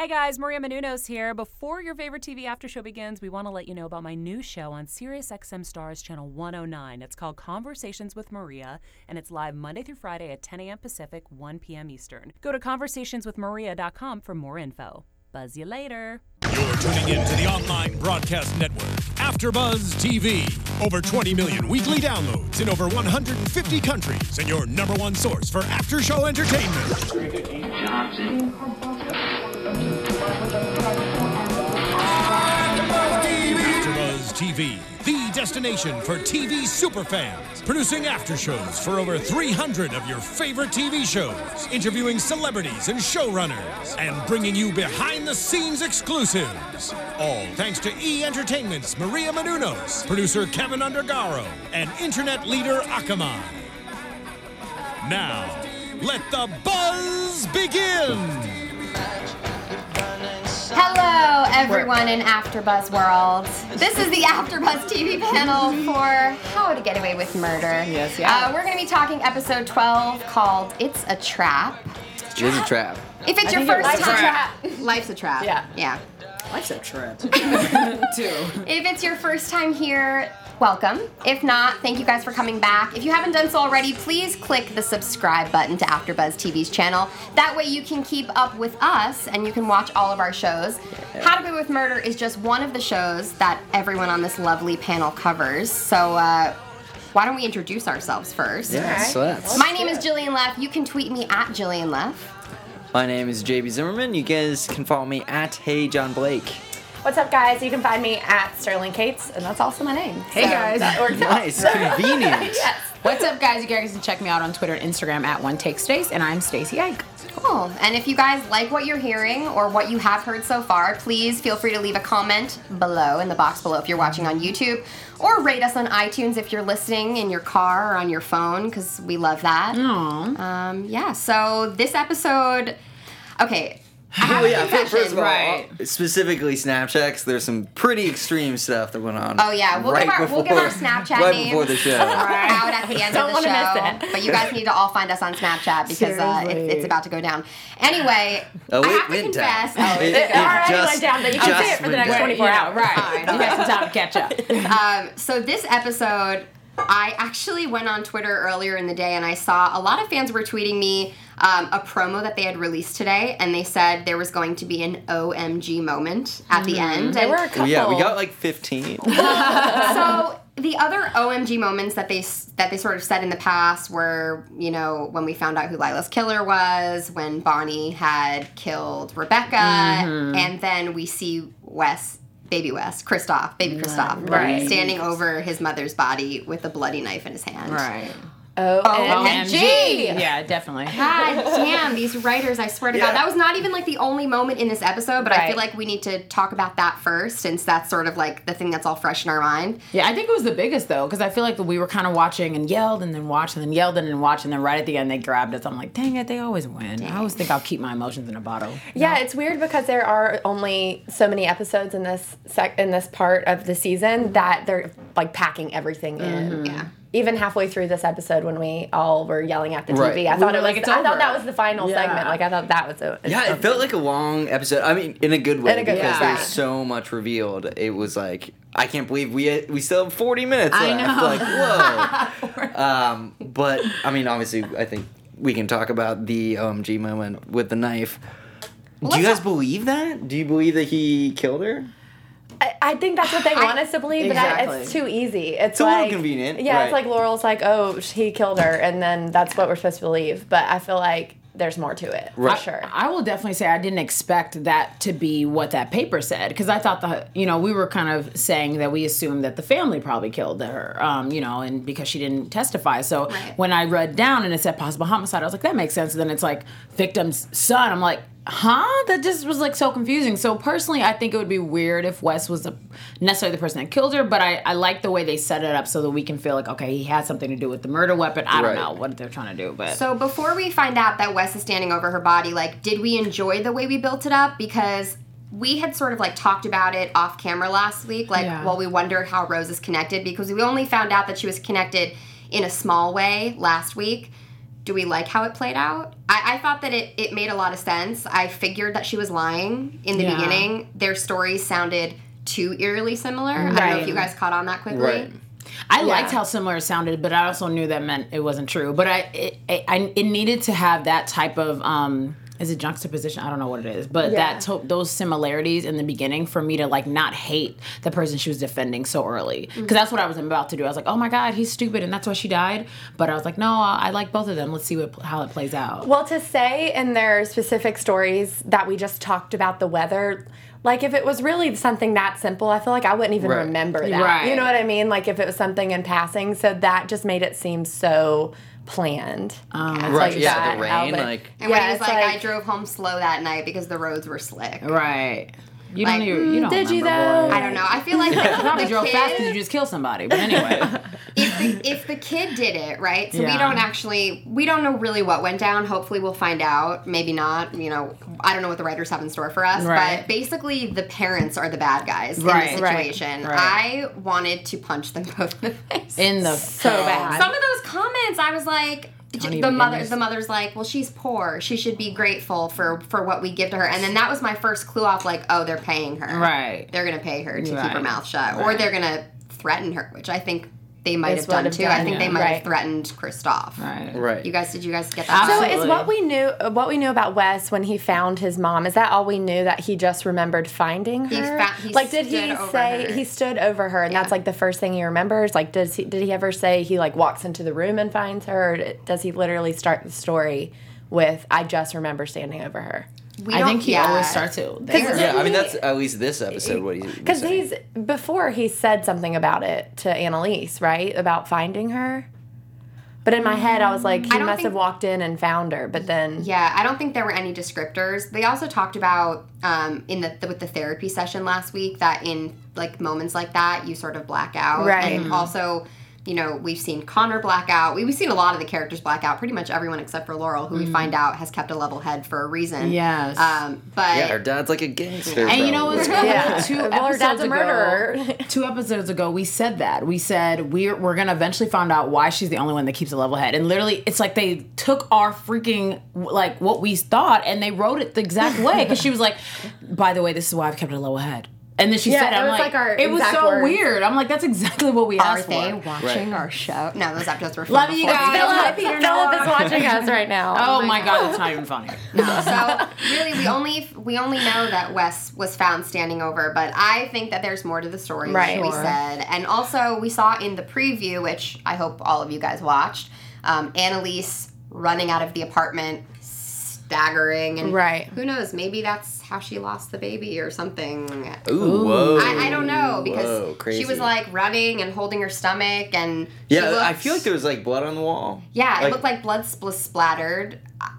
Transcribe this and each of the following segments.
Hey guys, Maria Menounos here. Before your favorite TV after show begins, we want to let you know about my new show on SiriusXM Stars Channel 109. It's called Conversations with Maria, and it's live Monday through Friday at 10 a.m. Pacific, 1 p.m. Eastern. Go to conversationswithmaria.com for more info. Buzz you later. You're tuning in to the online broadcast network, AfterBuzz TV. Over 20 million weekly downloads in over 150 countries, and your number one source for after-show entertainment. AfterBuzz TV, the destination for TV superfans, producing after shows for over 300 of your favorite TV shows, interviewing celebrities and showrunners, and bringing you behind-the-scenes exclusives. All thanks to E! Entertainment's Maria Menounos, producer Kevin Undergaro, and internet leader Akamai. Now, let the buzz begin! Hello, everyone in AfterBuzz world. This is the AfterBuzz TV panel for How to Get Away with Murder. Yes, yeah. We're going to be talking episode 12 called It's a Trap. It is a trap. If it's your first time... Life's a trap. Yeah. Life's a trap. Too. If it's your first time here, welcome. If not, thank you guys for coming back. If you haven't done so already, please click the subscribe button to AfterBuzz TV's channel. That way you can keep up with us and you can watch all of our shows. How to Get Away with Murder is just one of the shows that everyone on this lovely panel covers. So, why don't we introduce ourselves first? Yeah, so that's. My name is Jillian Leff. You can tweet me at Jillian Leff. My name is JB Zimmerman. You guys can follow me at Hey John Blake. What's up, guys? You can find me at Sterling Cates, and that's also my name. Hey, guys. That works out. Nice, convenient. Yes. What's up, guys? You guys can check me out on Twitter and Instagram at OneTakeStace, and I'm Stacey Ike. Cool. And if you guys like what you're hearing or what you have heard so far, please feel free to leave a comment below in the box below if you're watching on YouTube, or rate us on iTunes if you're listening in your car or on your phone, because we love that. Aww. So this episode... Okay, I have a confession. First of all, Right. specifically Snapchat, 'cause there's some pretty extreme stuff that went on. Oh yeah, we'll give our Snapchat right names before the show. out at the end of the Don't show. wanna miss it. But you guys need to all find us on Snapchat because it's about to go down. Anyway, Oh, I it have to went down. confess. It already just- went down, but you can just see it for the went next down. 24 hours. Right. Fine, You got some time to catch up. So this episode, I actually went on Twitter earlier in the day and I saw a lot of fans were tweeting me a promo that they had released today, and they said there was going to be an OMG moment at the end. There And were a couple. Yeah, we got like 15. so the other OMG moments that they sort of said in the past were, you know, when we found out who Lila's killer was, when Bonnie had killed Rebecca, and then we see baby Christoph, Right. standing over his mother's body with a bloody knife in his hand. Right. OMG! Yeah, definitely. God damn, these writers, I swear to God. That was not even like the only moment in this episode, but I feel Right. like we need to talk about that first, since that's sort of like the thing that's all fresh in our mind. Yeah, I think it was the biggest, though, because I feel like we were kind of watching and yelled and then watched and then yelled and then watched, and then right at the end they grabbed us. I'm like, dang it, they always win. I always think I'll keep my emotions in a bottle. Yeah, it's weird because there are only so many episodes in this in this part of the season that they're like packing everything in. Yeah. Even halfway through this episode, when we all were yelling at the TV, Right. I thought were it was. like, it's I thought over. that was the final Yeah. segment. Like I thought that was a. Yeah, it felt like a long episode. I mean, in a good way. In a good because way. there's so much revealed. It was like, I can't believe we still have 40 minutes I left. know. Like, whoa. But, I mean, obviously, I think we can talk about the OMG moment with the knife. Do you guys believe that? Do you believe that he killed her? I think that's what they want us to believe, but Exactly. it's too easy. It's a little like, convenient, Yeah, right. it's like Laurel's like, oh, he killed her, and then that's what we're supposed to believe. But I feel like there's more to it, Right. for sure. I will definitely say I didn't expect that to be what that paper said, because I thought we were kind of saying that we assumed that the family probably killed her, and because she didn't testify. So when I read down and it said possible homicide, I was like, that makes sense. And then it's like victim's son. I'm like, huh? That just was like so confusing. So personally, I think it would be weird if Wes was necessarily the person that killed her, but I like the way they set it up so that we can feel like, okay, he had something to do with the murder weapon. I don't Right. know what they're trying to do, but So before we find out that Wes is standing over her body, like, did we enjoy the way we built it up? Because we had sort of like talked about it off camera last week, like, well, we wondered how Rose is connected, because we only found out that she was connected in a small way last week. do we like how it played out? I thought that it made a lot of sense. I figured that she was lying in the beginning. Their stories sounded too eerily similar. I don't know if you guys caught on that quickly. Right. I liked how similar it sounded, but I also knew that meant it wasn't true. But it needed to have that type of is it juxtaposition? I don't know what it is, but those similarities in the beginning for me to like not hate the person she was defending so early, because that's what I was about to do. I was like, oh my God, he's stupid, and that's why she died. But I was like, no, I like both of them. Let's see how it plays out. Well, to say in their specific stories that we just talked about the weather. Like, if it was really something that simple, I feel like I wouldn't even remember that. Right. You know what I mean? Like, if it was something in passing. So that just made it seem so planned. Right, the rain. Like, and when he was like, I drove home slow that night because the roads were slick. Right. You Like, don't even, you don't did you remember, though? boy. I don't know. I feel like You probably the drove fast kid, because you just killed somebody. But anyway. if the kid did it, right? So we don't know really what went down. Hopefully we'll find out. Maybe not. You know, I don't know what the writers have in store for us. Right. But basically the parents are the bad guys in Right. the situation. Right. I wanted to punch them both in the face. So bad. Some of those comments, I was like, Don't the even the mother's like, well, she's poor. She should be grateful for what we give to her. And then that was my first clue off, like, oh, they're paying her. Right. They're going to pay her to keep her Right. mouth shut. Or Right. they're going to threaten her, which I think they might have This would done have too. done, I think they yeah. might Right. have threatened Kristoff. Right. right. Did you guys get that? So Absolutely. is what we knew about Wes when he found his mom, is that all we knew, that he just remembered finding her? He like, did he stood over say her. he stood over her and that's like the first thing he remembers? Like, did he ever say he like walks into the room and finds her, or does he literally start the story with, I just remember standing over her? I think he always starts it there. Yeah, I mean, that's at least this episode what he's Because before he said something about it to Annalise, right? About finding her. But in my head, I was like, he don't must think- have walked in and found her. But then, Yeah, I don't think there were any descriptors. They also talked about with the therapy session last week that in like moments like that you sort of black out. Right. And also, you know, we've seen Connor black out. We've seen a lot of the characters black out. Pretty much everyone except for Laurel, who we find out has kept a level head for a reason. Yes. But yeah, her dad's like a gangster. And you know what's cool? Yeah. Two Well, her episodes dad's a ago, murderer. 2 episodes ago, we said that. We said we're gonna eventually find out why she's the only one that keeps a level head. And literally, it's like they took our freaking like what we thought and they wrote it the exact way. Because she was like, "By the way, this is why I've kept a level head." And then she Yeah, said, it "I'm was like our it was exact so words. weird." I'm like, "That's exactly what we are asked they for." watching our show? No, those episodes were Love fun you before. guys. Philip is watching us right now. Oh my god, that's not even funny. So really, we only know that Wes was found standing over, but I think that there's more to the story, Right. like we Sure. said. And also, we saw in the preview, which I hope all of you guys watched, Annalise running out of the apartment, staggering, and Right. who knows? Maybe that's how she lost the baby or something. Ooh, whoa. I don't know because Whoa, crazy. she was like running and holding her stomach, and she Yeah, I looked- feel like there was like blood on the wall. Yeah, it looked like blood splattered.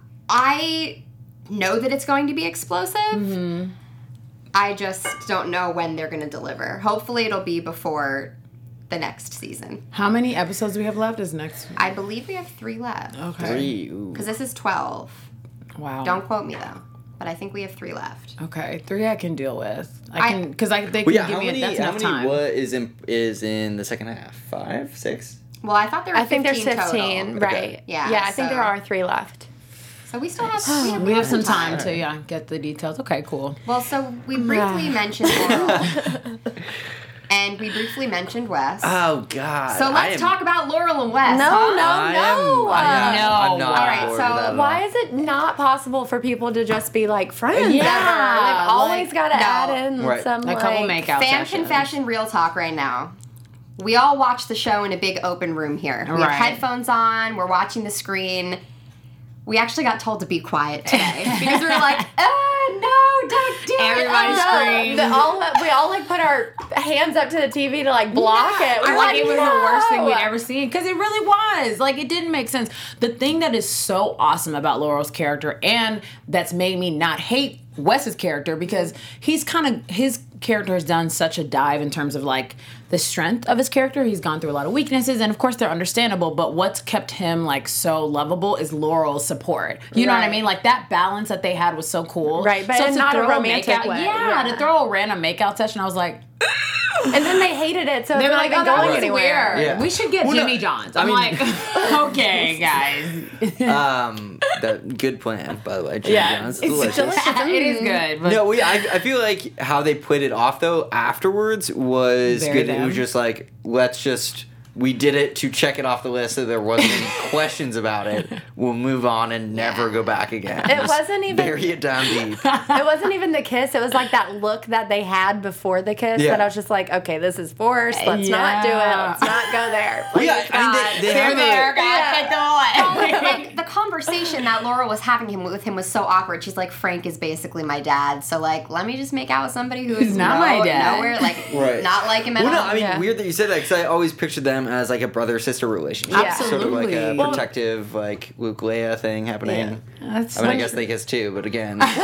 I know that it's going to be explosive. Mm-hmm. I just don't know when they're going to deliver. Hopefully, it'll be before the next season. How many episodes do we have left? Is next? I believe we have 3 left. Okay. 3. Ooh. Because this is 12. Wow. Don't quote me though. But I think we have 3 left. Okay, 3 I can deal with. I can because they can Well, yeah, give how me many? that's How enough many? time. What is in the second half? 5, 6? Well, I thought there were I think 15 there's 15, total. right? Yeah, Yeah, I think so- there are 3 left. So we still have We have some time to get the details. Okay, cool. Well, so we briefly mentioned Laurel. And we briefly mentioned Wes. Oh God. So let's talk about Laurel and Wes. No, huh? no. I'm not All right, on board so with that at Why all. is it not possible for people to just be like friends? Yeah, ever? They've always like, got to no. add in Right. some A couple like, makeout Fan sessions. confession, real talk right now. We all watch the show in a big open room here. We have Right. headphones on. We're watching the screen. We actually got told to be quiet today because we were like, no, don't do Everybody it. screamed. We all like put our hands up to the TV to like block it. We're Like it was the worst thing "No." we'd ever seen because it really was. Like it didn't make sense. The thing that is so awesome about Laurel's character and that's made me not hate Wes's character because his character has done such a dive in terms of like the strength of his character. He's gone through a lot of weaknesses and of course they're understandable, but what's kept him like so lovable is Laurel's support. You know what I Right. mean? Like that balance that they had was so cool. Right, but so in to not a throw romantic makeout, way. Yeah, Yeah. to throw a random makeout session, I was like, And then they hated it, so They're it's not like, even oh, that going was anywhere. weird. Yeah. We should get Well, Jimmy no, John's. I I'm mean- like, okay, guys. That good plan, by the way. Jimmy Yeah, John's. it's Delicious. it is good. But No, I feel like how they put it off though afterwards was Very good. It them. was just like we did it to check it off the list so there wasn't any questions about it. We'll move on and never go back again. It Just wasn't even- bury it down deep. It wasn't even the kiss. It was like that look that they had before the kiss Yeah. that I was just like, okay, this is forced. Let's not do it. Yeah. Let's not go there. Please, Yeah, I mean, they have there, a, guys. Take them away. Like the conversation that Laura was having with him was so awkward. She's like, Frank is basically my dad, so like, let me just make out with somebody who is not my dad. nowhere, like Right. not like him at Well, no, all. I mean, Yeah. weird that you said that because I always pictured them as like a brother-sister relationship. Yeah. Sort of like a Absolutely. Well, protective, like Luke Leia thing happening. That's I mean, I when- guess they kiss too, but again, moving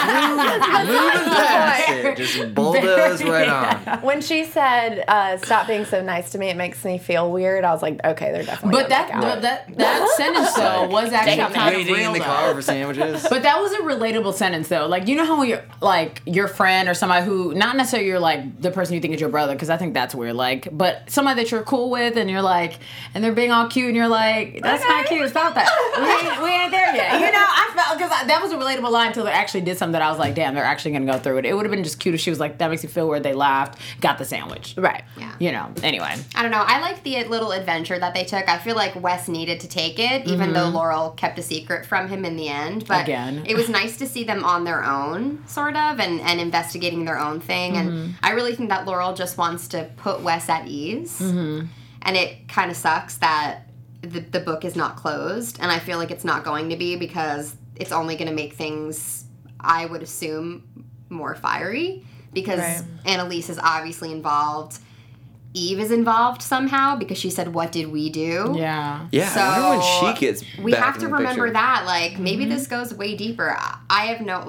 past it, just bulldoze right on. When she said, "Stop being so nice to me," it makes me feel weird. I was like, okay, they're definitely. But gonna make out. that sentence though was actually kind of Waiting real in the though. car for sandwiches. But that was a relatable sentence though. Like, you know how you're like your friend or somebody who not necessarily you're like the person you think is your brother, because I think that's weird. Like, but somebody that you're cool with and you're like, and they're being all cute and you're like, that's not cute. Stop that. We ain't there yet. You know, I felt because that was a relatable line until they actually did something that I was like, damn, they're actually gonna go through it. It would have been just cute if she was like, that makes you feel weird. They laughed, got the sandwich. Right. Yeah. You know. Anyway. I don't know. I like the little adventure that they took. I feel like Wes needed to take it, even though Laurel kept a secret from him in the end. But Again. it was nice to see them on their own, sort of, and investigating their own thing. And I really think that Laurel just wants to put Wes at ease. And it kind of sucks that the book is not closed. And I feel like it's not going to be because it's only going to make things, I would assume, more fiery. Because Right. Annalise is obviously involved. Eve is involved somehow because she said, "What did we do?" Yeah. Yeah, I wonder So, when she gets We back have in to the remember picture. that. Like, maybe this goes way deeper. I have no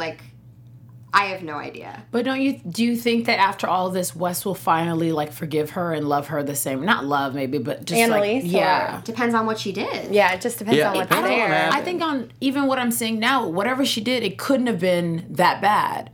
idea. But do you think that after all this, Wes will finally like forgive her and love her the same? Not love, maybe, but just Annalise, like yeah. Depends on what she did. Yeah, it just depends Yeah, on it what's depends on what there. happened. I think on even what I'm seeing now, whatever she did, it couldn't have been that bad.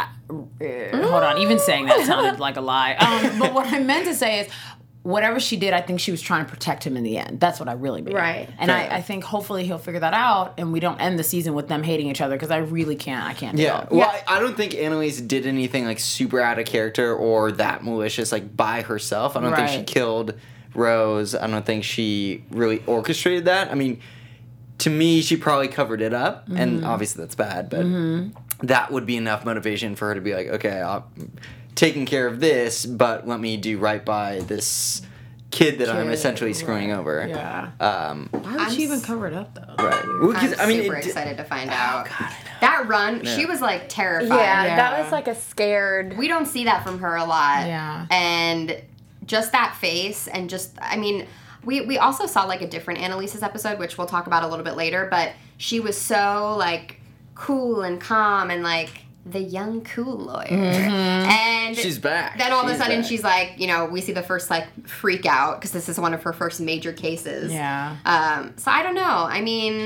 Hold on, even saying that sounded like a lie. But what I meant to say is, whatever she did, I think she was trying to protect him in the end. That's what I really mean. Right. And I think hopefully he'll figure that out, and we don't end the season with them hating each other because I really can't. I can't. Yeah. do it. Well, I don't think Annalise did anything like super out of character or that malicious like by herself. I don't think she Right. killed Rose. I don't think she really orchestrated that. I mean, to me, she probably covered it up, and obviously that's bad, but that would be enough motivation for her to be like, okay, I'm taking care of this, but let me do right by this kid that I'm essentially screwing over. Yeah. Why would I'm she even s- cover it up though? Right. Well, 'cause, I'm I mean, super it- excited to find out. That run, she was like terrified. Yeah, Yeah. that was like a scared. We don't see that from her a lot. Yeah. And just that face and just, I mean, we also saw like a different Annalise's episode, which we'll talk about a little bit later, but she was so like cool and calm and like the young cool lawyer. And She's back. then all of a She's sudden back. she's like, you know, we see the first like freak out because this is one of her first major cases. Yeah. So I don't know. I mean,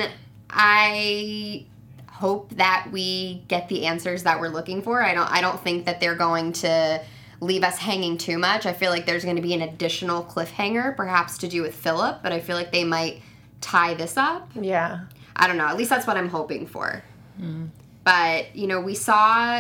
I hope that we get the answers that we're looking for. I don't think that they're going to leave us hanging too much. I feel like there's going to be an additional cliffhanger, perhaps to do with Philip, but I feel like they might tie this up. Yeah. I don't know. At least that's what I'm hoping for. But, you know, we saw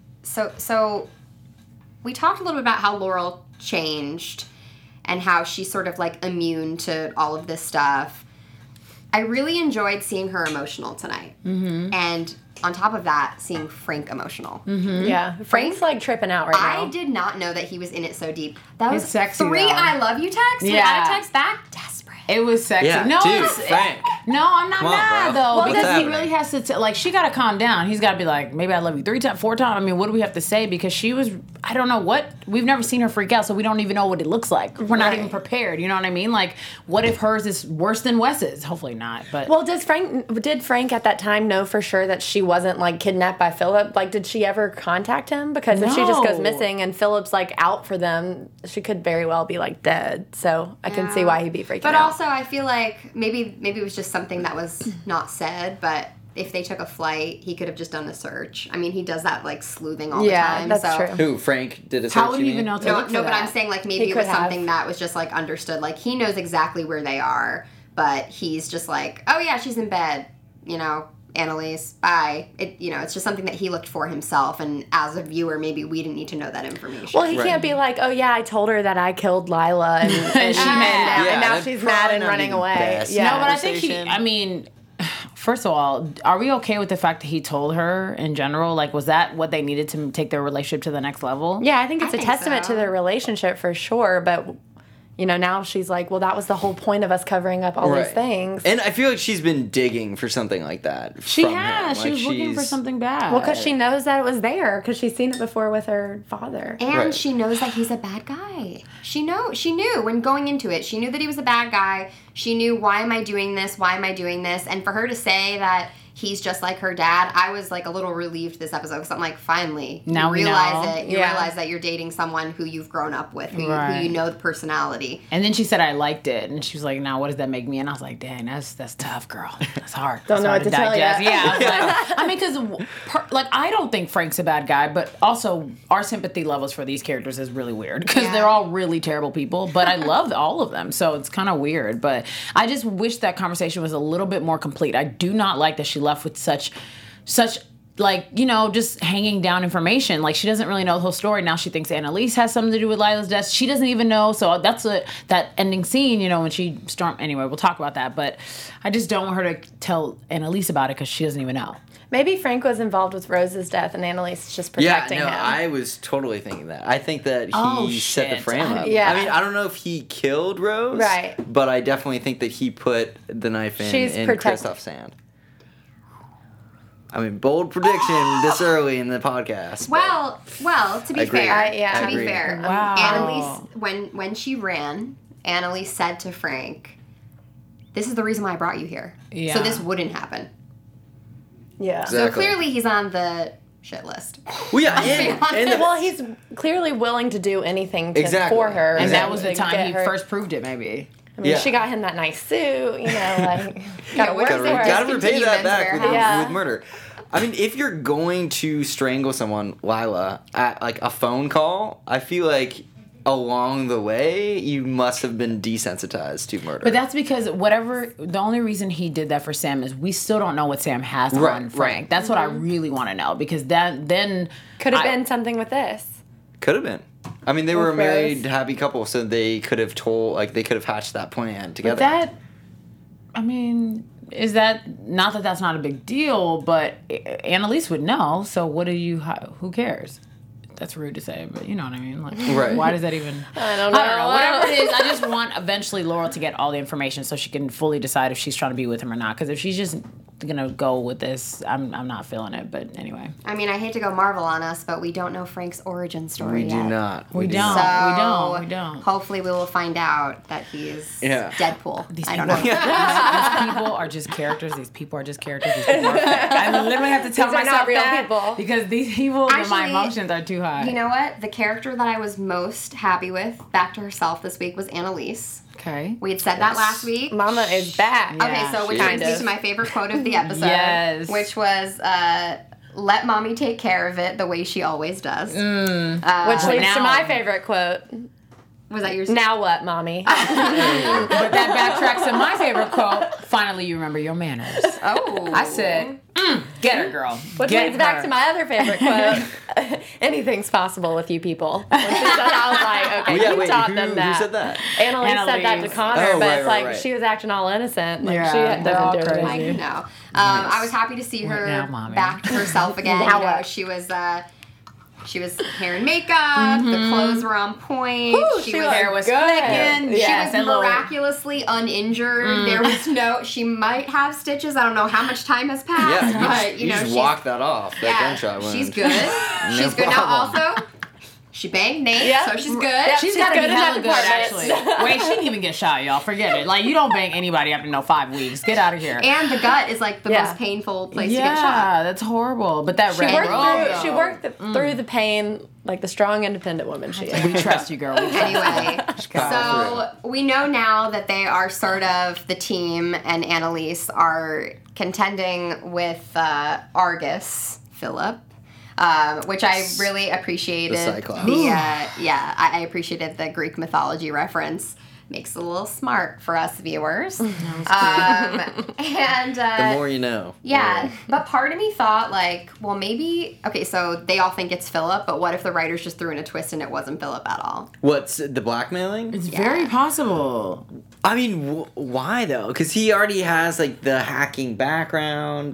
so we talked a little bit about how Laurel changed and how she's sort of like immune to all of this stuff. I really enjoyed seeing her emotional tonight. And on top of that, seeing Frank emotional. Yeah. Frank's like tripping out right now. I did not know that he was in it so deep. That was It's sexy, 3 though. I love you texts Yeah. without a text back. Desperate. It was sexy. Yeah, no, dude, it's, Frank. No, I'm not Come on, mad bro. though What's because he happening? really has to like. She got to calm down. He's got to be like, maybe I love you 3 times, 4 times. I mean, what do we have to say? Because she was, I don't know what. We've never seen her freak out, so we don't even know what it looks like. We're not Right. even prepared. You know what I mean? Like, what if hers is worse than Wes's? Hopefully not. But Well, did Frank at that time know for sure that she wasn't like kidnapped by Philip? Like, did she ever contact him? Because if she just goes No. missing and Philip's like out for them, she could very well be like dead. So I can see why he'd be freaking But out. also, I feel like maybe it was just something that was not said, but if they took a flight, he could have just done a search. I mean, he does that like sleuthing all the time. that's so. true. Who, Frank did a search? How would you even know to look for No, but that? I'm saying like maybe He it was could have. something that was just like understood. Like he knows exactly where they are, but he's just like, oh yeah, she's in bed. You know, Annalise, bye. It's just something that he looked for himself, and as a viewer, maybe we didn't need to know that information. Well, he can't be like, oh yeah, I told her that I killed Lila, and she's mad, Yeah, and now that'd she's probably mad and not running be the away. best. Yeah, No, but I think Conversation. first of all, are we okay with the fact that he told her in general? Like, was that what they needed to take their relationship to the next level? yeah, I think it's I a think testament so. to their relationship for sure. But now she's like, well, that was the whole point of us covering up all these Right. things. And I feel like she's been digging for something like that. She from has. him. She Like, was looking for she's- something bad. Well, because she knows that it was there, because she's seen it before with her father. And Right. she knows that he's a bad guy. She knew when going into it. She knew that he was a bad guy. She knew, why am I doing this? Why am I doing this? And for her to say that he's just like her dad, I was like a little relieved this episode because I'm like, finally, Now we you realize know. it. You Yeah. realize that you're dating someone who you've grown up with, who Right. you know the personality. And then she said, I liked it. And she was like, now what does that make me? And I was like, dang, that's tough, girl. That's hard. Don't That's know hard what to tell ya. Yeah, I was like, I mean, because, I don't think Frank's a bad guy, but also our sympathy levels for these characters is really weird because Yeah. they're all really terrible people, but I love all of them. So it's kind of weird. But I just wish that conversation was a little bit more complete. I do not like that she left with such just hanging down information. Like, she doesn't really know the whole story. Now she thinks Annalise has something to do with Lila's death. She doesn't even know. So that's that ending scene, when she stormed. Anyway, we'll talk about that. But I just don't want her to tell Annalise about it because she doesn't even know. Maybe Frank was involved with Rose's death, and Annalise is just Yeah, protecting no, him. I was totally thinking that. I think that he Oh, set the shit. frame up. Yeah. I mean, I don't know if he killed Rose. Right. But I definitely think that he put the knife She's in protect- Kristoff's hand. I mean, bold prediction this early in the podcast. but- Well, to be Agreed. fair, yeah. to be Agreed. fair, Wow. Annalise, when she ran, Annalise said to Frank, "This is the reason why I brought you here. Yeah. So this wouldn't happen." yeah. So Exactly. clearly he's on the shit list. Well, yeah, and Well, he's clearly willing to do anything Exactly. for her. And that was to the time get he her- first proved it, maybe. I mean, Yeah. she got him that nice suit, gotta work gotta for re- it. gotta repay Continue that men's back with, warehouse. Yeah. with murder. I mean, if you're going to strangle someone, Lila, at like a phone call, I feel like along the way you must have been desensitized to murder. But that's because the only reason he did that for Sam is we still don't know what Sam has Right, on Frank. right. That's what I really want to know because then Could have I- been something with this. Could have been. I mean, they were a With married, Rose. happy couple, so they could have they could have hatched that plan together. But that, I mean, is that not that that's not a big deal? But Annalise would know. So who cares? That's rude to say, but you know what I mean. Like, Right. why does that even? I don't know. Whatever it is, I just want eventually Laurel to get all the information so she can fully decide if she's trying to be with him or not. Because if she's just gonna go with this, I'm not feeling it. But anyway, I mean, I hate to go Marvel on us, but we don't know Frank's origin story we yet. do not. we do don't. not. We don't. Hopefully, we will find out that he's Yeah. Deadpool. I don't people- know. These people are just characters. These people are just characters. These people are, I literally have to tell These are myself not real that people. because these people, my Actually, emotions are too high. You know what? The character that I was most happy with, back to herself this week, was Annalise. Okay. We had said that last week. Mama is back. Yeah. Okay, so which kind brings me of. to my favorite quote of the episode, Yes. which was, "Let mommy take care of it the way she always does." Which leads now- to my favorite quote. Was that yours? Now what, mommy? But that backtracks to my favorite quote. Finally, you remember your manners. Oh, I said, get her, girl. Which Get leads back her. to my other favorite quote. Anything's possible with you people. When she said that, I was like, okay, Well, yeah, you wait, taught who them that. said that? Annalise said that to Annalise. Connor, Oh, but right, it's right, like right. she was acting all innocent. Like Yeah, she they're all doesn't do crazy. anything. I know. I was happy to see her now, Mommy. back to herself again. Now You know, what? she was hair and makeup. The clothes were on point. Ooh, she she was looked Hair was good. flicking. Yes, She and was little- miraculously uninjured. There was no. She might have stitches. I don't know how much time has passed, Yeah, but you know just she's walk that off. That yeah, gunshot wound. she's good. She's good now. problem. Also, she banged Nate, Yep. so she's good. Yep. She's She's got to good be in that hella good, actually. department. Wait, she didn't even get shot, y'all. Forget it. Like, you don't bang anybody after 5 weeks. Get out of here. And the gut is like the Yeah. most painful place to get shot. Yeah, that's horrible. But that She red worked robe, through. She though. worked through the pain like the strong, independent woman she is. We trust you, girl. We trust Anyway, power so we know now that they are sort of the team, and Annalise are contending with Argus Philip. Which I really appreciated. The Cyclops. I appreciated the Greek mythology reference. Makes it a little smart for us viewers. And the more you know. Yeah, but part of me thought like, well, maybe so they all think it's Philip, but what if the writers just threw in a twist and it wasn't Philip at all? What's the blackmailing? It's very possible. I mean, why though? Because he already has like the hacking background.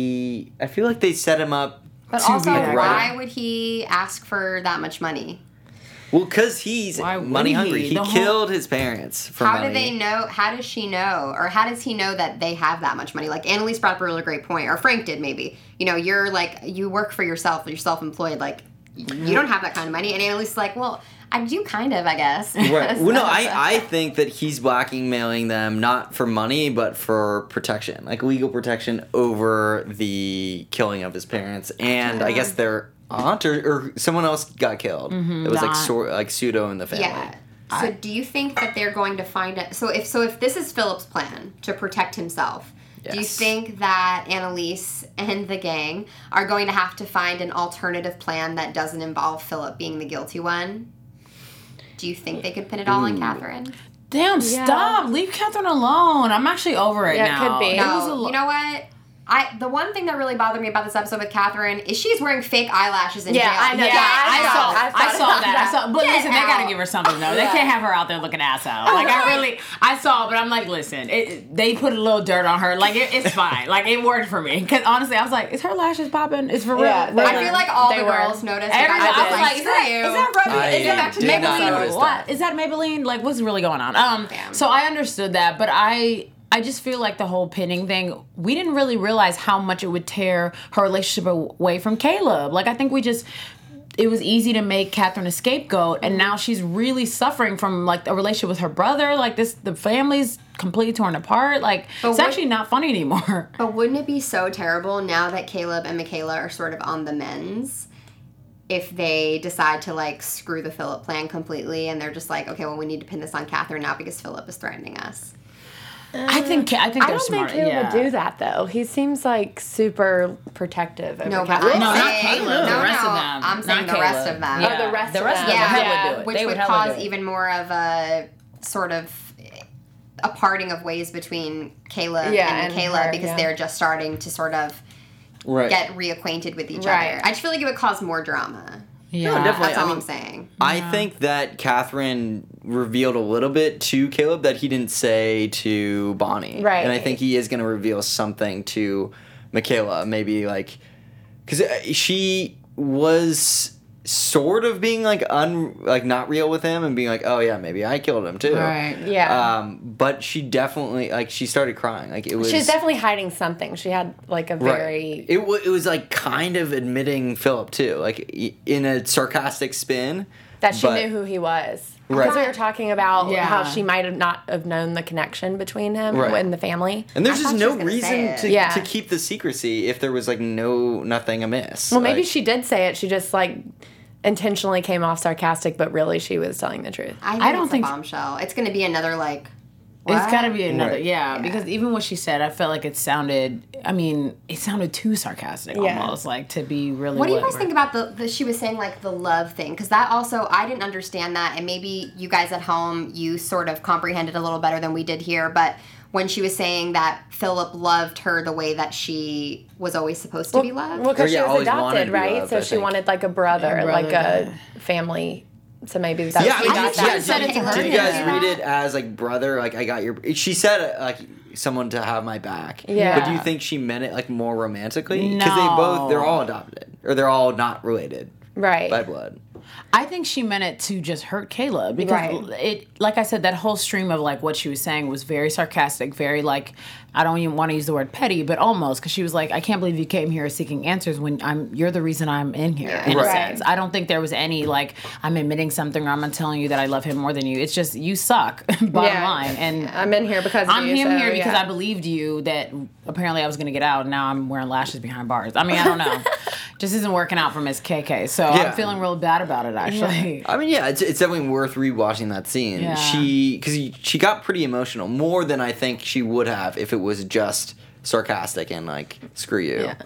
I feel like they set him up. But to also, be the why writer. would he ask for that much money? Well, because he's Why would money he? hungry. He The whole- killed his parents for How money. do they know? How does she know? Or how does he know that they have that much money? Like, Annalise brought up a really great point. Or Frank did, maybe. You know, you're like, you work for yourself. You're self-employed. Like, you don't have that kind of money. And Annalise is like, well, I do kind of, I guess. Right. Well, no, I think that he's blackmailing them not for money, but for protection, like legal protection over the killing of his parents, and I guess their aunt or someone else got killed. It was like pseudo in the family. Yeah. So do you think that they're going to find it? So if this is Philip's plan to protect himself, do you Yes. think that Annalise and the gang are going to have to find an alternative plan that doesn't involve Philip being the guilty one? Do you think they could pin it all on Catherine? Damn, stop. Leave Catherine alone. I'm actually over it Yeah, it now. could be. It was a No, you know what? The one thing that really bothered me about this episode with Catherine is she's wearing fake eyelashes in jail. I know. Yeah, I I saw that. But Get listen, they gotta out. give her something though. They can't have her out there looking ass out. Like I saw, but I'm like, listen, they put a little dirt on her. Like it's fine. Like it worked for me. Because honestly, I was like, is her lashes popping? It's for real. Yeah, they I feel like all They the were. girls noticed. Everybody, I was like, is that Ruby? I Is that did not notice Maybelline? that. What? Is that Maybelline? Like, what's really going on? Damn. So I understood that, but I just feel like the whole pinning thing, we didn't really realize how much it would tear her relationship away from Caleb. Like, I think it was easy to make Catherine a scapegoat, and now she's really suffering from, like, a relationship with her brother. Like, the family's completely torn apart. Like, it's actually not funny anymore. But wouldn't it be so terrible now that Caleb and Michaela are sort of on the men's if they decide to, like, screw the Philip plan completely and they're just like, okay, well, we need to pin this on Catherine now because Philip is threatening us? I think they're I don't smart. think he yeah. would do that though. He seems like super protective over No, but Catherine. I'm No, not saying, Caleb, the rest of them. I'm saying Not the rest Caleb. of them. Yeah. the rest the of rest of them. them Yeah, hell would do it. which They would hella cause do it. even more of a sort of a parting of ways between Caleb and and Michaela her, because yeah. they're just starting to sort of Right. get reacquainted with each Right. other. I just feel like it would cause more drama. Yeah, No, definitely. That's all I mean, I'm saying. I think that Catherine revealed a little bit to Caleb that he didn't say to Bonnie. Right. And I think he is going to reveal something to Michaela. Maybe like, because she was sort of being like not real with him and being like, oh yeah, maybe I killed him too. Right. Yeah. But she definitely she started crying. Like it was. She was definitely hiding something. She had like a very It was like kind of admitting Philip too, like in a sarcastic spin. that she but- knew who he was. Right. Because we were talking about Yeah. how she might have not have known the connection between him Right. and the family. And there's I just thought she no was gonna say reason it. to, Yeah. to keep the secrecy if there was like nothing amiss. Well, maybe Like, she did say it. She just like intentionally came off sarcastic, but really she was telling the truth. I don't don't think think- a bombshell. It's going to be another like. It's what? got to be another, Right. yeah, because even what she said, I felt like it sounded too sarcastic Yeah. almost, like to be really. What do you guys think about the she was saying like the love thing? Because that also I didn't understand that, and maybe you guys at home you sort of comprehended a little better than we did here. But when she was saying that Philip loved her the way that she was always supposed to be loved, Well, because Or, yeah, she was always wanted adopted, to be right? loved, So I she think. wanted like a brother, A like brother, a family. So maybe that's Yeah, she I got think that. she said it to her. Did you Yeah. guys read it as like brother? Like I got your. She said like someone to have my back. Yeah. But do you think she meant it like more romantically? Because they're all adopted or they're all not related Right. by blood. I think she meant it to just hurt Caleb because Right. it, like I said, that whole stream of like what she was saying was very sarcastic, very like, I don't even want to use the word petty, but almost, because she was like, I can't believe you came here seeking answers when you're the reason I'm in here, in Right. a sense. I don't think there was any like, I'm admitting something or I'm telling you that I love him more than you. It's just, you suck, bottom Yeah. line. And I'm in here because of I'm you, here so, because yeah. I believed you that apparently I was going to get out, and now I'm wearing lashes behind bars. I mean, I don't know. Just isn't working out for Miss KK. So Yeah. I'm feeling real bad about it, actually. I mean, yeah, it's definitely worth rewatching that scene. Yeah. Because she got pretty emotional, more than I think she would have if it was just sarcastic and like, screw you. Yeah.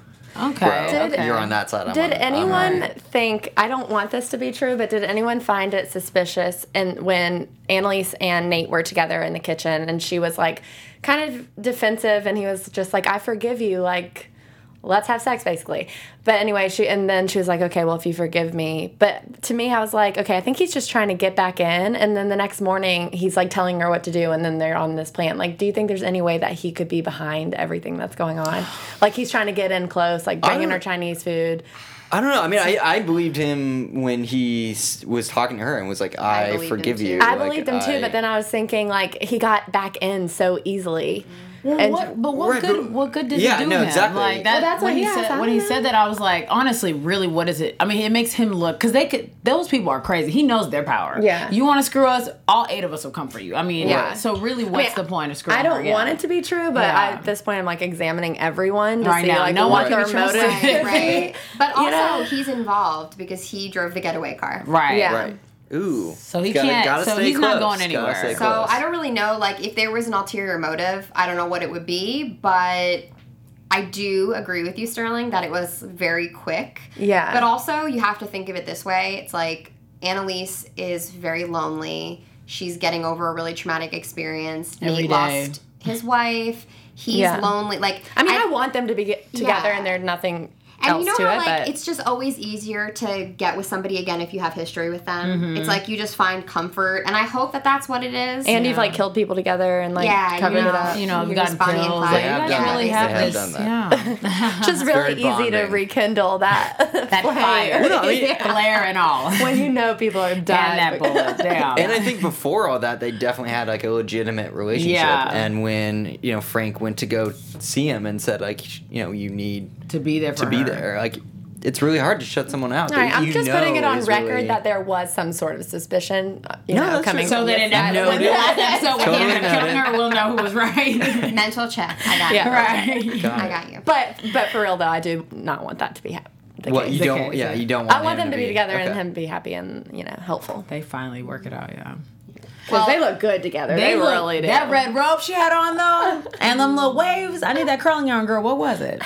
Okay. Bro, you're on that side. Did anyone Alright. think, I don't want this to be true, but did anyone find it suspicious and when Annalise and Nate were together in the kitchen and she was like kind of defensive and he was just like, I forgive you, like, let's have sex basically. But anyway, then she was like, okay, well, if you forgive me. But to me, I was like, okay, I think he's just trying to get back in. And then the next morning he's like telling her what to do and then they're on this plan. Like, do you think there's any way that he could be behind everything that's going on? Like he's trying to get in close, like bringing her Chinese food. I don't know. I mean, I believed him when he was talking to her and was like, I believed forgive him too. you. I Like, believed him too, but then I was thinking like he got back in so easily. And What good did Yeah, he do no, him? exactly. Like that, Well, that's when what he he asked. said I when he don't said that, I was like, honestly, really, what is it? I mean, it makes him look because those people are crazy. He knows their power. Yeah. You want to screw us? All 8 of us will come for you. I mean, Yeah. so really, what's the point of screwing? I don't her want again? it to be true, but Yeah. at this point, I'm like examining everyone to Right see now, like no what one their can be trusted. motive. Right. But also, know? he's involved because he drove the getaway car. Right. Yeah. Right. Ooh. So he Gotta- can't. gotta so stay he's not close. going Gotta anywhere. stay So close. I don't really know, like, if there was an ulterior motive, I don't know what it would be, but I do agree with you, Sterling, that it was very quick. Yeah. But also, you have to think of it this way. It's like, Annalise is very lonely. She's getting over a really traumatic experience. Every Nate day. lost his wife. He's Yeah. lonely. Like, I mean, I want them to be together, Yeah. and there's nothing and else you know to how, it. like, But it's just always easier to get with somebody again if you have history with them. Mm-hmm. It's like you just find comfort, and I hope that that's what it is. and you've like killed people together and like Yeah, covered you know. it up. You know, You're we've gotten just Bonnie and pills. Clyde. Like, They have you done guys really that. have They have this. done Yeah. Just really very easy to bonding. rekindle that That fire. Well, no, I mean, Glare and all. when you know people are And dead. that bullet. Damn. And I think before all that, they definitely had like a legitimate relationship. Yeah. And when Frank went to go see him and said like, you need to be there for to be her. there, like it's really hard to shut someone out. All right, I'm You just know putting it on is record really- that there was some sort of suspicion, No, that's coming true. So from that this in side. when the last episode when Totally he ended up killing noted. her, we'll know who was right. Mental check. I got Yeah. you. Right. God. I got you. But for real though, I do not want that to be the What case. you don't? case, Yeah, yeah. you don't want. I want him them to be together and okay. him be happy and helpful. They finally work it out, yeah. Because they look good together. They look- really do. That red robe she had on though, and them little waves. I need that curling yarn, girl. What was it?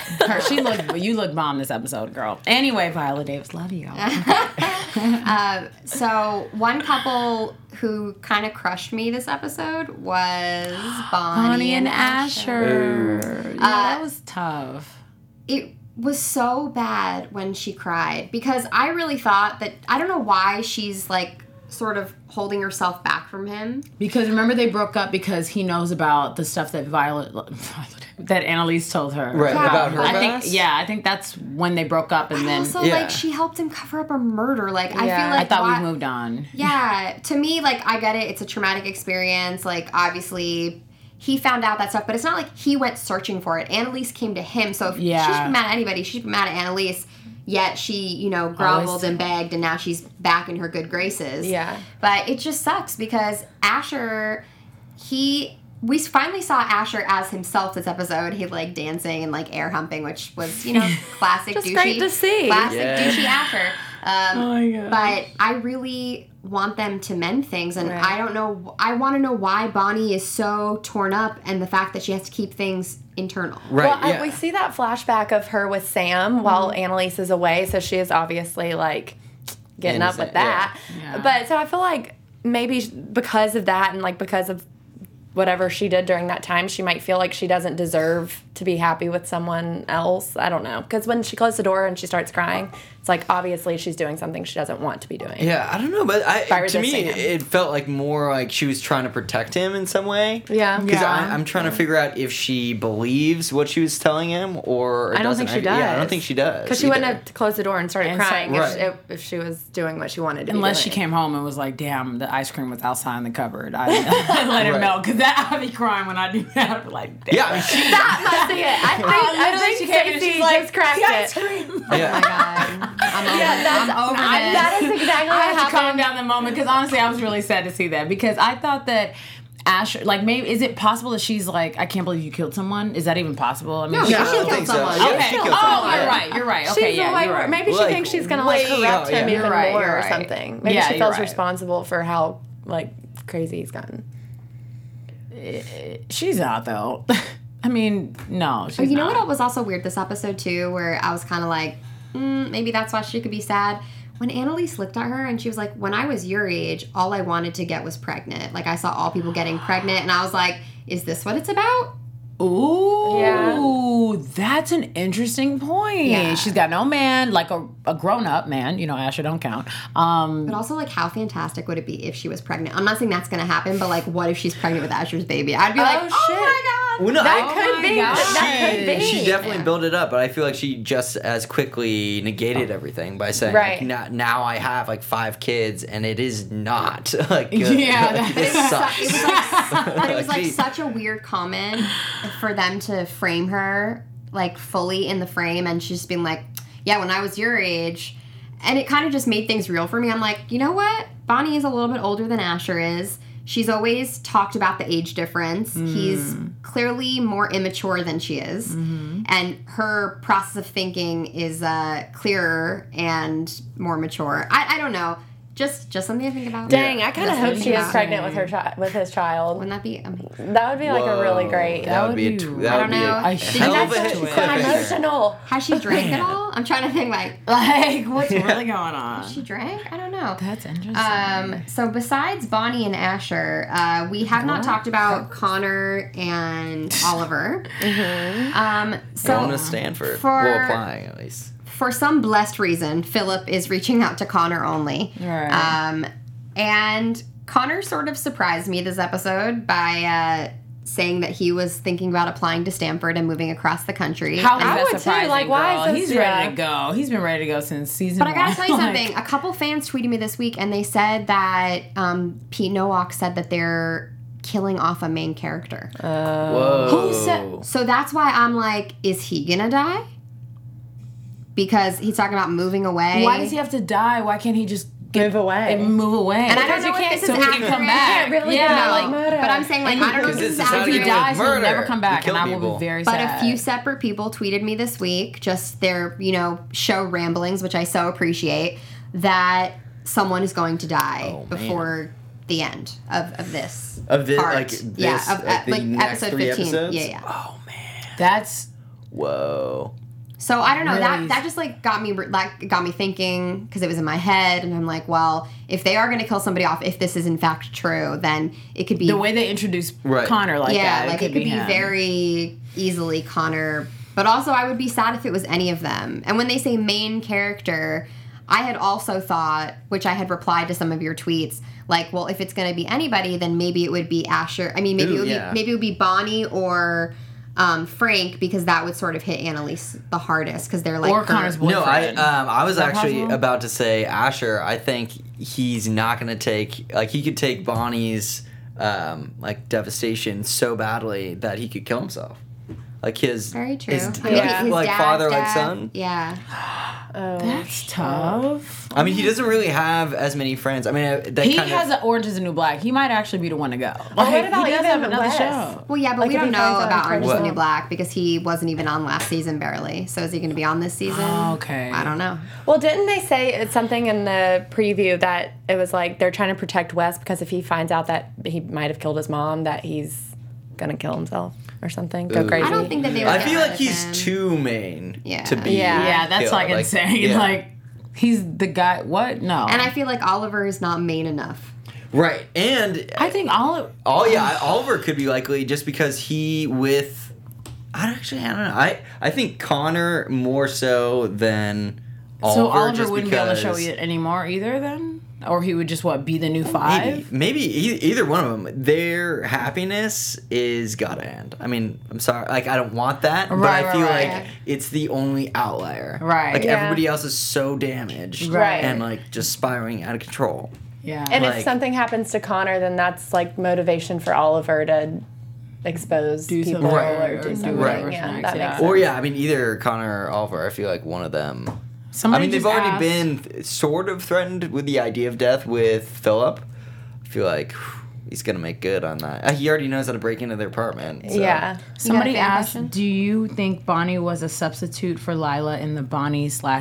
You looked bomb this episode, girl. Anyway, Viola Davis, love you. So one couple who kind of crushed me this episode was Bonnie and Asher. Yeah, that was tough. It was so bad when she cried because I really thought that, I don't know why she's like sort of holding herself back from him. Because remember they broke up because he knows about the stuff that that Annalise told her. Right, Yeah. about her I past? think that's when they broke up, and And then also, Yeah. like, she helped him cover up a murder. Like, I Yeah. feel like I thought why- we moved on. Yeah, to me, like, I get it. It's a traumatic experience. Like, obviously, he found out that stuff, but it's not like he went searching for it. Annalise came to him. So if Yeah. she's mad at anybody, she's mad at Annalise. Yet she, groveled Always. and begged, and now she's back in her good graces. Yeah. But it just sucks because Asher, we finally saw Asher as himself this episode. He like dancing and like air humping, which was, classic Just douchey. great to see. Classic Yeah. douchey Asher. Oh my God. But I really want them to mend things, and Right. I don't know. I want to know why Bonnie is so torn up, and the fact that she has to keep things internal. Right. Well, yeah. we see that flashback of her with Sam while Annalise is away, so she is obviously like getting up with Innocent, that. yeah. But so I feel like maybe because of that and like because of whatever she did during that time, she might feel like she doesn't deserve to be happy with someone else. I don't know. Because when she closed the door and she starts crying, it's like obviously she's doing something she doesn't want to be doing. Yeah, I don't know, but to me, resisting him. it felt like more like she was trying to protect him in some way. Yeah. Because Yeah. I'm trying to figure out if she believes what she was telling him or I don't think doesn't. she does. Yeah, I don't think she does. Because she wouldn't either. have closed the door and started And so- crying Right. if she was doing what she wanted to Unless be she doing. came home and was like, "Damn, the ice cream was outside in the cupboard." I let her Right. know because I'd be crying when I do that. I'd be like, "Damn." Yeah, I mean, she. That must be it. I think she came in and Stacey she's like, just cracked "The ice it. cream." Yeah. God, I'm over, that's- I'm over this. That is exactly I what had to calm happened. down the moment because honestly, I was really sad to see that because I thought that Asher, like, maybe is it possible that she's like, "I can't believe you killed someone"? Is that even possible? I mean, No, she- she I don't killed think so. someone. Yeah, Okay. she killed Oh, someone. you're right. You're right. Okay, She's yeah, like, you're right. maybe she Like, thinks she's gonna like way- corrupt oh, yeah. him You're even right, more you're or right. something. Maybe Yeah, she you're feels right. responsible for how like crazy he's gotten. She's not though. I mean, no. She's You know not. what was also weird this episode too, where I was kind of like, maybe that's why she could be sad. When Annalise looked at her and she was like, when I was your age, all I wanted to get was pregnant. Like, I saw all people getting pregnant, and I was like, is this what it's about? Ooh, Yeah. that's an interesting point. Yeah. She's got no man, like a grown-up man. You know, Asher don't count. But also, like, how fantastic would it be if she was pregnant? I'm not saying that's going to happen, but, like, what if she's pregnant with Asher's baby? I'd be like, shit. oh my God. Well, no, That I- could be. gosh. That could be. She definitely built it up, but I feel like she just as quickly negated everything by saying, Right. like, now I have like 5 kids, and it is not like good. Yeah, Like, this sucks. It was like She- such a weird comment for them to frame her like fully in the frame, and she's just being like, yeah, when I was your age. And it kind of just made things real for me. I'm like, you know what? Bonnie is a little bit older than Asher is. She's always talked about the age difference. He's clearly more immature than she is. And her process of thinking is clearer and more mature. I don't know. Just something to think about. Dang, I kind of That's hope what she I'm is pregnant with her with his child. Wouldn't that be amazing? That would be like a really great. That would be a would tw- be- that I would don't be a know. I hell of a That's hit. so emotional. Has she drank at all? I'm trying to think like, Like, what's really going on? she drank? I don't know. That's interesting. So besides Bonnie and Asher, we have not talked about Connor and Oliver. So Going to Stanford. for- Well, applying at least. for some blessed reason, Philip is reaching out to Connor only. Right. And Connor sort of surprised me this episode by saying that he was thinking about applying to Stanford and moving across the country. How is And- I that would too. surprising, Like, why is girl? this- He's ready yeah. to go. He's been ready to go since season But I gotta one. tell you Like, something. A couple fans tweeted me this week, and they said that Pete Nowak said that they're killing off a main character. Whoa. Who said- So that's why I'm like, is he gonna die? Because he's talking about moving away. Why does he have to die? Why can't he just Move away. and move away? And I don't Because know you if can't- this so is he can accurate. come back. Can't really Yeah, do like, murder. but I'm saying like I don't know if Because this is this is how if you he accurate. get dies, he'll murder. never come back, You kill and I will people. be very But sad. a few separate people tweeted me this week, just their, show ramblings, which I so appreciate, that someone is going to die Oh, man. before the end of this. Of this, part. like this, yeah, like the like next episode 3 15. episodes? Yeah. Oh man. That's Whoa. So I don't know. Really? That just like got me thinking, because it was in my head, and I'm like, well, if they are going to kill somebody off, if this is in fact true, then it could be the way they introduce Right. Connor like yeah, that. like it could be him. very easily Connor. But also, I would be sad if it was any of them. And when they say main character, I had also thought, which I had replied to some of your tweets, like, well, if it's going to be anybody, then maybe it would be Asher. I mean, maybe Ooh, it would yeah. be maybe it would be Bonnie or Frank, because that would sort of hit Annalise the hardest, because they're like Or her- Connor's No, boyfriend. I was that actually possible? about to say Asher. I think he's not going to take, like, he could take Bonnie's like devastation so badly that he could kill himself. Like his Very true. his, I mean, like, his like dad's father like dad- son. Yeah. That's tough. I mean, he doesn't really have as many friends. I mean, that He kind has of an Orange is the New Black. He might actually be the one to go. what about he does even have another Wes? show. Well, yeah, but Like, we if don't he know finds out about in Orange is the person. New Black, because he wasn't even on last season barely. So is he going to be on this season? Okay. I don't know. Well, didn't they say it's something in the preview that it was like they're trying to protect Wes because if he finds out that he might have killed his mom, that he's gonna kill himself or something, go Ooh. crazy? I don't think that they would I get feel rid like of he's him. too main Yeah. to be. Yeah. Yeah, that's killed. like insane. yeah. Like he's the guy. What? No. And I feel like Oliver is not main enough. Right, and I think all. Oliver could be likely just because he with. I don't know. I think Connor more so than Oliver. So Oliver just wouldn't be on the show because- anymore either, then, or he would just be the new five. Maybe either one of them. Their happiness is gotta end. I mean, I'm sorry, like I don't want that, but Right, I feel right, like it's the only outlier. Right. Like Yeah. everybody else is so damaged, Right. and like just spiraling out of control. Yeah. And like- if something happens to Connor, then that's like motivation for Oliver to expose Do people something or or do do something. whatever's Yeah, next, that yeah. makes sense. Or yeah, I mean either Connor or Oliver. I feel like one of them. Somebody I mean, they've just already asked- been sort of threatened with the idea of death with Philip. I feel like he's gonna make good on that. He already knows how to break into their apartment. So. Yeah. Somebody You got a fan asked, question? "Do you think Bonnie was a substitute for Lila in the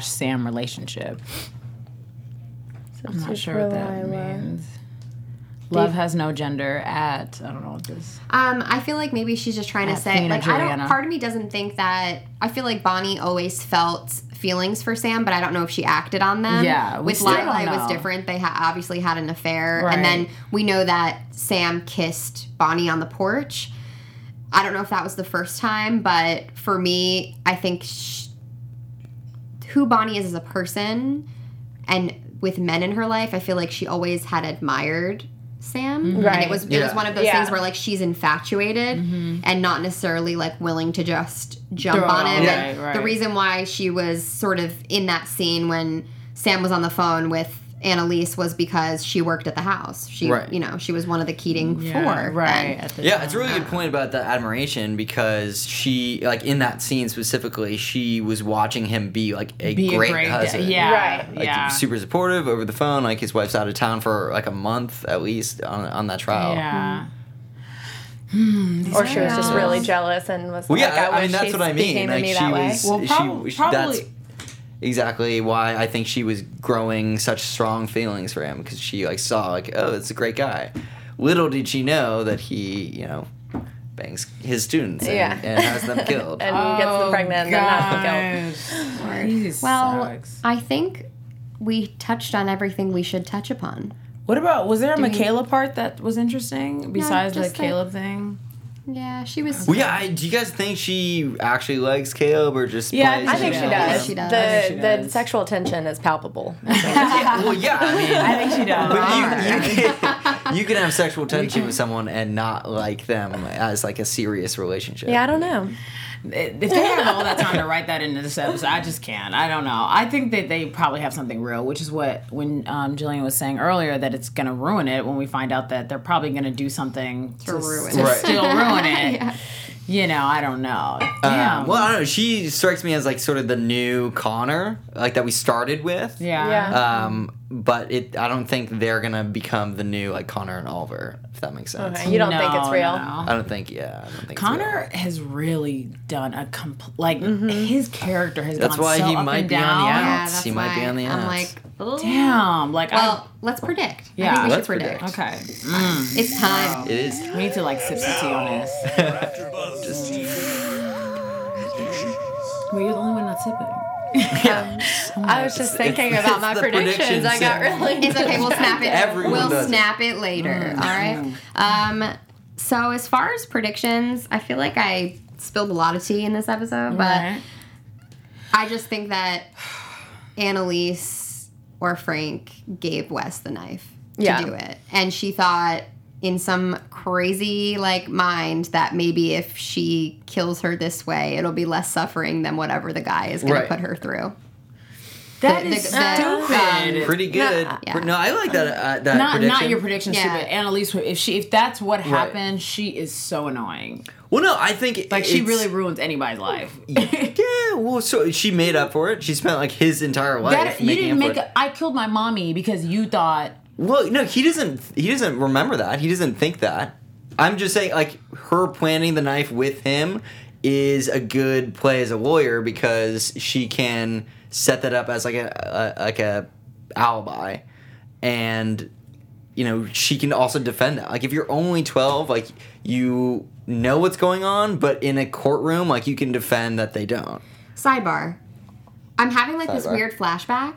Bonnie/Sam relationship?" I'm not sure what that means. Love has no gender at, I don't know what this. I feel like maybe she's just trying to say, Athena like, I don't. Juliana. Part of me doesn't think that. I feel like Bonnie always felt feelings for Sam, but I don't know if she acted on them. Yeah, we with still don't Lila, it was know. different. They obviously had an affair, Right. and then we know that Sam kissed Bonnie on the porch. I don't know if that was the first time, but for me, I think who Bonnie is as a person, and with men in her life, I feel like she always had admired Sam. Mm-hmm. And Right. it was Yeah. one of those Yeah. things where like she's infatuated and not necessarily like willing to just jump Throw on it him. all And right, the right. reason why she was sort of in that scene when Sam was on the phone with Annalise was because she worked at the house. She, Right. she was one of the Keating four. Right. then. At the Yeah, time. it's a really good point about the admiration because she, like in that scene specifically, she was watching him be like a Be great husband. Yeah. Right. Like yeah. super supportive over the phone. Like his wife's out of town for like a month at least on that trial. Yeah. Or she was just really jealous and was Well, like, yeah, I mean wish that's she's what I speaking mean. to Like me she that way. was, Well, she that's probably- exactly why I think she was growing such strong feelings for him because she like saw like, oh, it's a great guy. Little did she know that he, bangs his students and has them killed. And gets them pregnant and then has them killed. He Well, sucks. I think we touched on everything we should touch upon. What about, was there a Michaela part that was interesting besides the just like- Caleb thing? Yeah, she was. Well, yeah, do you guys think she actually likes Caleb or just Yeah, plays I think him? she does. she does. The, I think she the does. sexual tension is palpable. Well, yeah, I mean, I think she does. but you can have sexual tension with someone and not like them as like a serious relationship. Yeah, I don't know. If they have all that time to write that into this episode, I just can't. I don't know. I think that they probably have something real, which is what when Jillian was saying earlier that it's going to ruin it when we find out that they're probably going to do something to ruin it. Right. still ruin it. I don't know. Damn. Well, I don't know. She strikes me as like sort of the new Connor, like that we started with. yeah. But I don't think they're gonna become the new like Connor and Oliver, if that makes sense. Okay, you don't think it's real? I don't think. Yeah, I don't think. Connor has really done a his character has That's gone why so he up might and be on the down. outs. Yeah, that's He might be why on the I'm outs. like, oh. Damn. Like, Well, let's predict. Yeah, I think we should let's predict. predict. okay. It's time. It is. We need to like sip some tea on this. Well, you're the only one not sipping. I was just thinking about my the predictions. predictions I got and- really. It's okay. We'll snap it. Everyone we'll does it. snap it later. All right. So as far as predictions, I feel like I spilled a lot of tea in this episode, but Right. I just think that Annalise or Frank gave Wes the knife to Yeah. do it, and she thought in some crazy like mind that maybe if she kills her this way, it'll be less suffering than whatever the guy is going Right. to put her through. That The- is the- stupid. Pretty good. Yeah. No, I like that. That not prediction. your prediction, Yeah. stupid. Annalise, if that's what happened, she is so annoying. Well, no, I think Like she it's- really ruins anybody's life. Yeah. Well, so she made up for it. She spent like his entire life That, you making didn't up make. for it. I killed my mommy because you thought. Well, no, he doesn't. He doesn't remember that. He doesn't think that. I'm just saying, like her planting the knife with him is a good play as a lawyer because she can set that up as like a alibi, and she can also defend that. Like if you're only 12, like you know what's going on, but in a courtroom, like you can defend that they don't. Sidebar. I'm having like this Sidebar. weird flashback.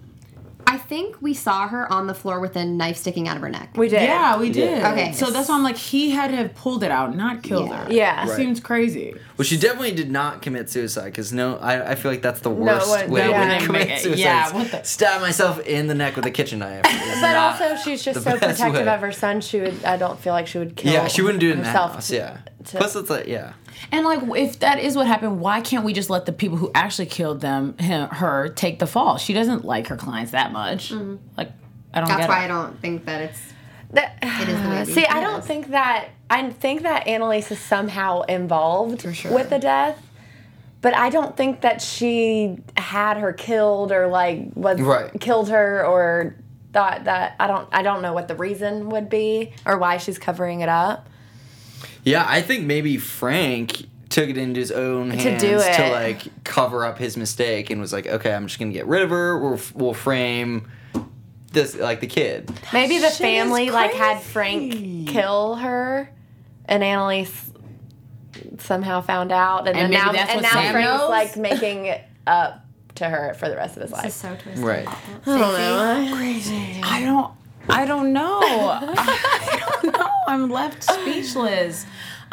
I think we saw her on the floor with a knife sticking out of her neck. We did. Yeah, we did. Yeah. Okay. So that's why I'm like, he had to have pulled it out, not killed Yeah. her. Yeah. That Right. seems crazy. Well, she definitely did not commit suicide because I feel like that's the worst what- way yeah. to commit suicide. Yeah, is what the- stab myself in the neck with a kitchen knife. It's But not also, she's just the so best protective way. of her son. I don't feel like she would kill. Yeah, she wouldn't do it in the herself house. to- Yeah. to- Plus, it's like And like, if that is what happened, why can't we just let the people who actually killed her take the fall? She doesn't like her clients that much. Like, I don't That's get why it. I don't think that it is the way See, I it don't is. think that. I think that Annalise is somehow involved sure. with the death, but I don't think that she had her killed or like was Right. killed her or thought that. I don't know what the reason would be or why she's covering it up. Yeah, I think maybe Frank took it into his own hands do it. to like cover up his mistake and was like, okay, I'm just gonna get rid of her. We'll frame the kid. Maybe the Shit is family like had crazy. Frank kill her, and Annalise somehow found out, and And maybe now that's what now Sam Frank's knows? like making it up to her for the rest of his life. This is so twisted. Right. I don't know. I don't know. I don't know. I'm left speechless.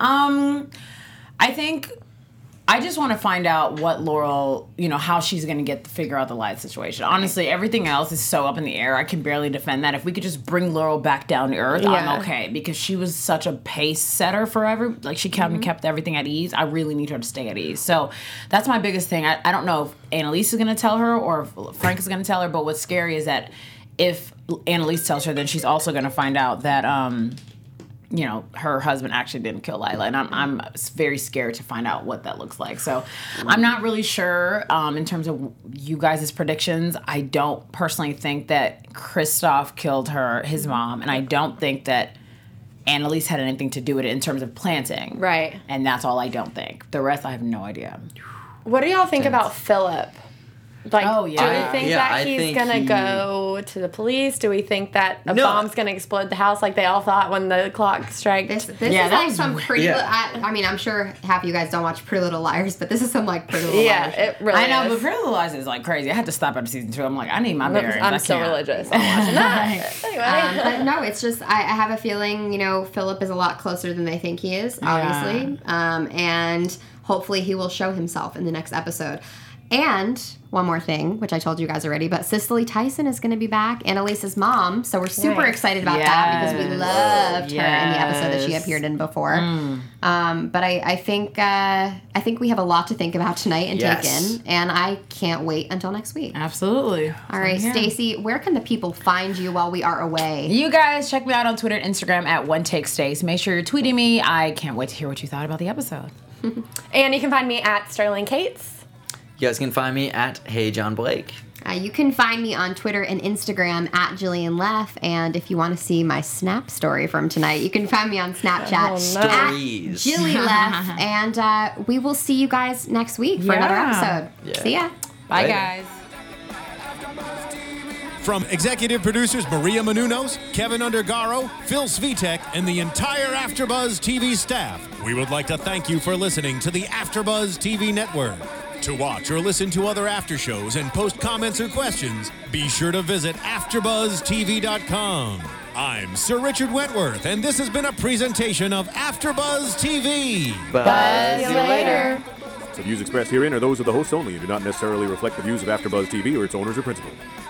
I think I just want to find out what Laurel, how she's going to figure out the light situation. Honestly, everything else is so up in the air. I can barely defend that. If we could just bring Laurel back down to earth, Yeah. I'm okay, because she was such a pace setter forever. Like, she kept everything at ease. I really need her to stay at ease. So that's my biggest thing. I don't know if Annalise is going to tell her or if Frank is going to tell her, but what's scary is that if Annalise tells her, then she's also going to find out that her husband actually didn't kill Lila, and I'm very scared to find out what that looks like. So I'm not really sure in terms of you guys' predictions. I don't personally think that Kristoff killed his mom, and I don't think that Annalise had anything to do with it in terms of planting. Right. And that's all I don't think. The rest I have no idea. What do y'all think about Philip? Like, Oh, yeah. do we think Yeah, that I he's think gonna he- go to the police? Do we think that a No. bomb's gonna explode the house like they all thought when the clock struck? This Yeah, is that like was some weird. pretty. Yeah. I mean, I'm sure half of you guys don't watch Pretty Little Liars, but this is some like Pretty Little Yeah, Liars. it really I know, is. but Pretty Little Lies is like crazy. I had to stop after season 2. I'm like, I need my bearings. I'm I so can't. religious. I'm watching that. Anyway. But no, it's just I have a feeling Philip is a lot closer than they think he is, obviously, and hopefully he will show himself in the next episode. And one more thing, which I told you guys already, but Cicely Tyson is going to be back, Annalise's mom. So we're super Nice. excited about that because we loved her in the episode that she Yes. appeared in before. But I think we have a lot to think about tonight and Yes. take in, and I can't wait until next week. Absolutely. All right, Stacey, where can the people find you while we are away? You guys check me out on Twitter and Instagram at OneTakeStace. Make sure you're tweeting me. I can't wait to hear what you thought about the episode. And you can find me at Sterling Cates. You guys can find me at Hey John Blake. You can find me on Twitter and Instagram at Jillian Leff. And if you want to see my Snap story from tonight, you can find me on Snapchat at Stories. Jilly Leff. And we will see you guys next week for another episode. Yeah. See ya. Bye, Later. guys. From executive producers Maria Menounos, Kevin Undergaro, Phil Svitek, and the entire AfterBuzz TV staff, we would like to thank you for listening to the AfterBuzz TV network. To watch or listen to other after shows and post comments or questions, be sure to visit AfterBuzzTV.com. I'm Sir Richard Wentworth, and this has been a presentation of AfterBuzz TV. Bye. See you later. The views expressed herein are those of the hosts only and do not necessarily reflect the views of AfterBuzz TV or its owners or principals.